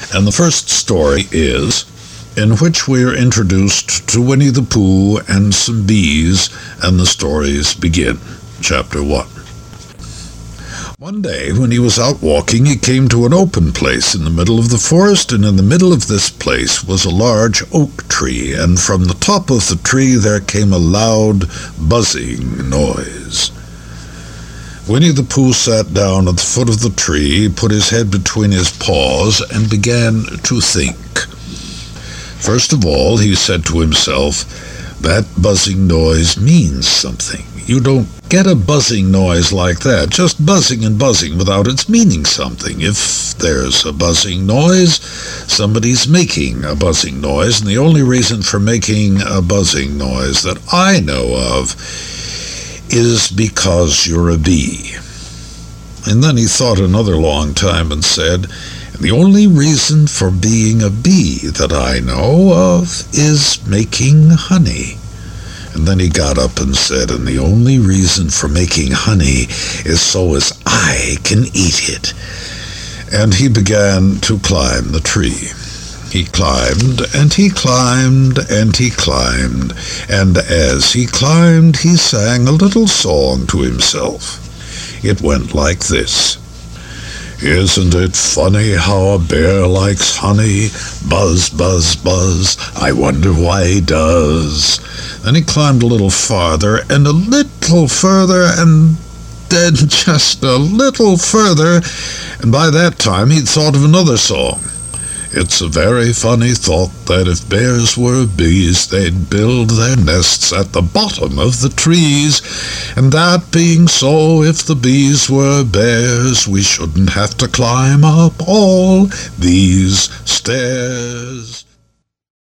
And the first story is in which we are introduced to Winnie the Pooh and some bees, and the stories begin. Chapter 1. One day, when he was out walking, he came to an open place in the middle of the forest, and in the middle of this place was a large oak tree, and from the top of the tree there came a loud, buzzing noise. Winnie the Pooh sat down at the foot of the tree, put his head between his paws, and began to think. First of all, he said to himself, "That buzzing noise means something. You don't get a buzzing noise like that, just buzzing and buzzing without its meaning something. If there's a buzzing noise, somebody's making a buzzing noise, and the only reason for making a buzzing noise that I know of is because you're a bee." And then he thought another long time and said, "The only reason for being a bee that I know of is making honey." And then he got up and said, "And the only reason for making honey is so as I can eat it." And he began to climb the tree. He climbed, and he climbed, and he climbed, and as he climbed, he sang a little song to himself. It went like this. "Isn't it funny how a bear likes honey? Buzz, buzz, buzz, I wonder why he does." Then he climbed a little farther, and a little further, and then just a little further, and by that time he'd thought of another song. "It's a very funny thought that if bears were bees, they'd build their nests at the bottom of the trees. And that being so, if the bees were bears, we shouldn't have to climb up all these stairs."